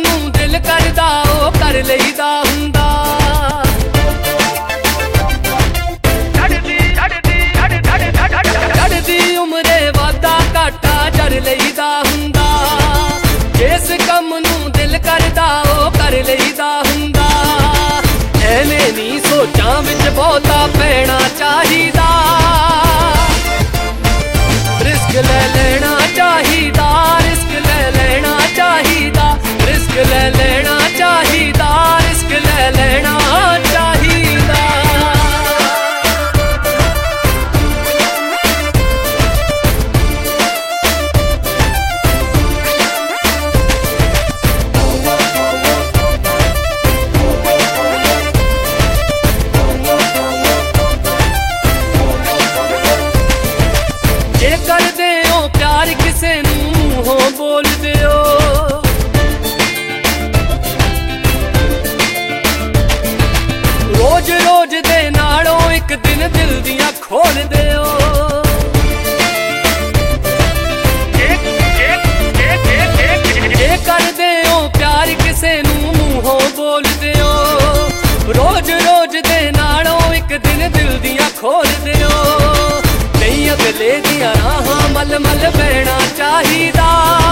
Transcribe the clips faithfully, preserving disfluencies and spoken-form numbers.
नूं दिल करदा ओ कर लईदा हुंदा। चढ़दी उमरे वादा घाटा जर लईदा हुंदा। जिस कम नूं दिल करदा ओ कर लईदा हुंदा। एवें नी सोचां विच बहुता पैना चाहीदा। रिस्क ले लेना चाहीदा, रिस्क ले लेना चाहीदा, रिस्क ले लेना चाहीदा, रिस्क ले लेना चाहीदा। जे करदे हो प्यार किसे नूं मूंहों बोल दिओ। रोज रोज दे नालों एक दिन दिल दियां खोल दिओ। जे करदे हो प्यार किसे नूं मूंहों बोल दिओ। रोज रोज दे नालों एक दिन दिल दियां खोल दिओ। नहीं अगले दियां राहां मल मल बहना चाहीदा।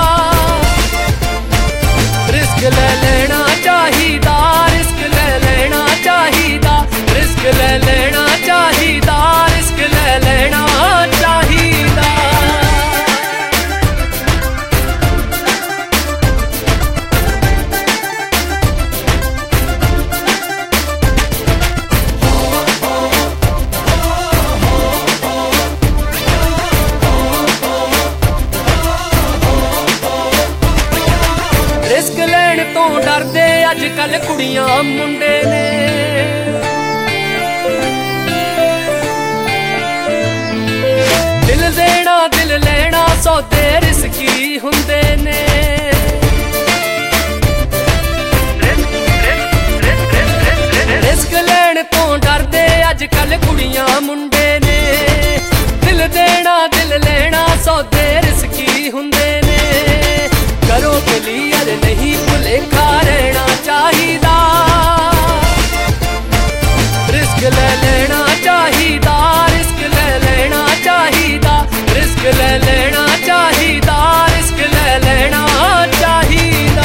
रिस्क ले लेना चाहीदा, रिस्क ले लेना चाहीदा, रिस्क ले लेना चाहीदा, रिस्क ले लेना चाहीदा। रिस्क लैण तो डरदे अज कल कुड़ियां मुंडे ने। दिल देना दिल लेना सौदे रिस्की हुंदे ने। रिस्क लैण तो डरदे अज कल कुड़ियां मुंडे ने। दिल देना दिल लेना सौदे रिस्की हुंदे ने। करो क्लियर नहीं भुलेखा रहना चाहीदा। रिस्क ले लेना चाहीदा, रिस्क ले लेना चाहीदा, रिस्क ले लेना चाहीदा, रिस्क ले लेना चाहीदा।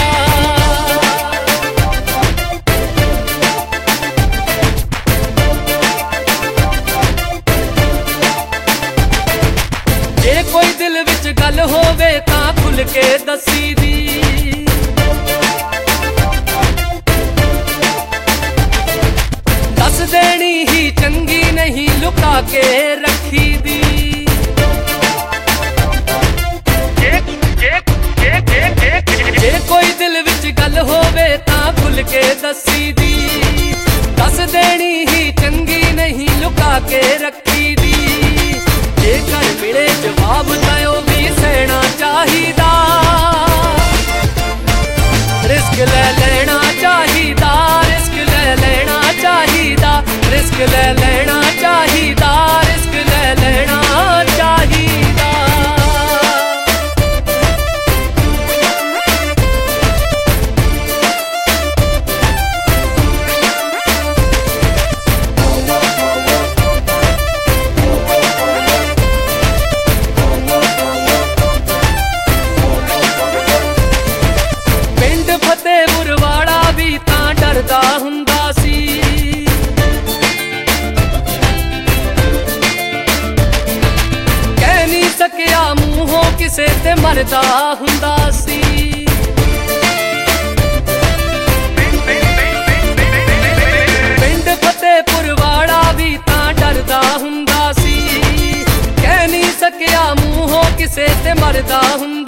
जे कोई दिल विच गल होवे तां खुल के दसी दी। दस देनी ही चंगी नहीं लुका के रखी दी। जे कोई दिल विच गल होवे तां खुल के दसी दी। दस देनी ही चंगी नहीं लुका के रखी दी। जे कर मिले जवाब तां भी सहना चाहीदा। रिस्क ले लेना चाहीदा, रिस्क ले लेना चाहीदा, रिस्क ले लेना चाहीदा, रिस्क ले लेना चाहीदा। डरदा हुंदा सी। कह नहीं सकिया मूंहों किसे ते मरदा हुंदा सी। पिंड फतेहपुर वाला भी तां डरदा हुंदा सी। कह नहीं सकिया मूंहों किसे ते मरदा हुंदा